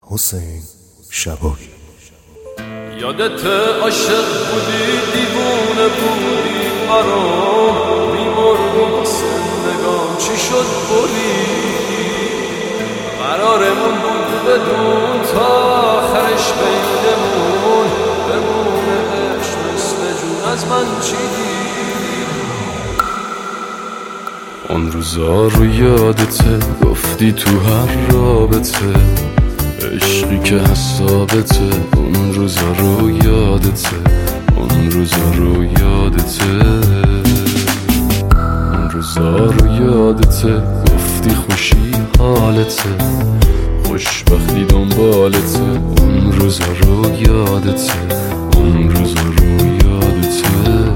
حسین شبایی. یادت عاشق بودی، دیوونه بودی، برام میمردی واسه نگام. چی شد بریدی؟ قرارمون بود بدون تا آخرش بینمون بمونه عشق مثل جون. از من چی دیدی؟ اون روزا رو یادته گفتی تو هر رابطه عشقی که حسابته. اون روزا رو یادته، اون روزا رو یادته، اون روزا رو یادته گفتی خوشی حالته، خوشبختی دنبالته. اون روزا رو یادته، اون روزا رو یادته.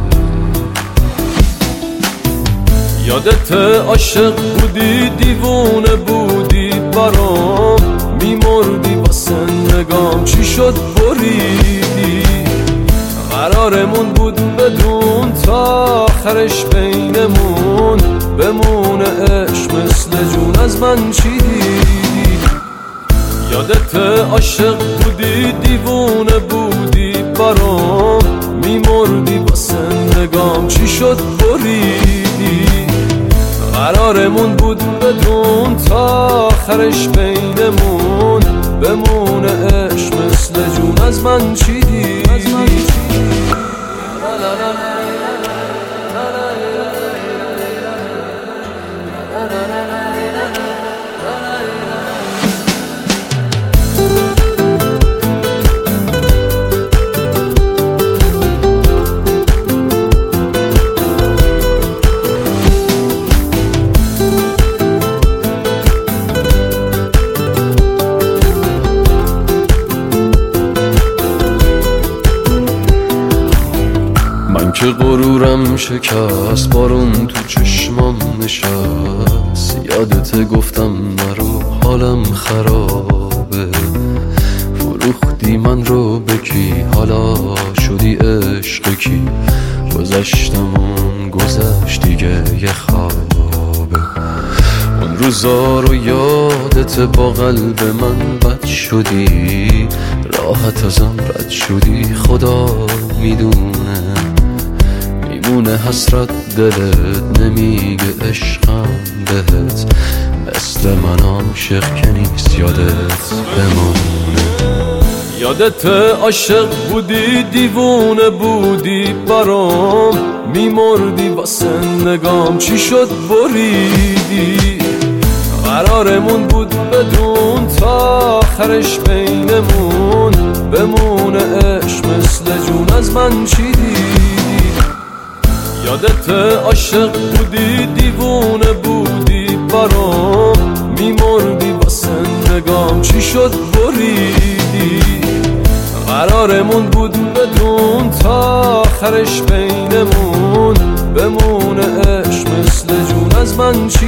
یادت عاشق بودی، دیوونه بودی، برام میمردی واسه نگام. چی شد بریدی؟ قرارمون بود بدون تا آخرش بینمون بمونه عشق مثل جون. از من چی دیدی؟ یادت عاشق بودی، دیوونه بودی، برام میمردی واسه نگام. چی شد بریدی؟ قرارمون بود بدون تا آخرش بینمون بمونه عشق مثل جون. از من چی دیدی؟ من که غرورم شکست، بارون تو چشمام نشست. یادت گفتم نرو حالم خرابه، فروختی من رو بکی، حالا شدی عشق کی. گذشتمون گذشت دیگه یه خوابه. اون روزا رو یادت با قلب من بد شدی، راحت ازم رد شدی. خدا میدونه میمونه حسرت دلت، نمیگه عشقم بهت. مثل من عاشق که نیست یادت بمونه. یادت عاشق بودی، دیوونه بودی، برام میمردی واسه نگام. چی شد بریدی؟ قرارمون بود بدون تا آخرش بینمون بمونه عشق مثل جون. از من چی دیدی؟ یادت عاشق بودی، دیوونه بودی، برام میمردی واسه نگام. چی شد بریدی؟ قرارمون بود بدون تا آخرش بینمون بمونه عشق مثل جون. از من چی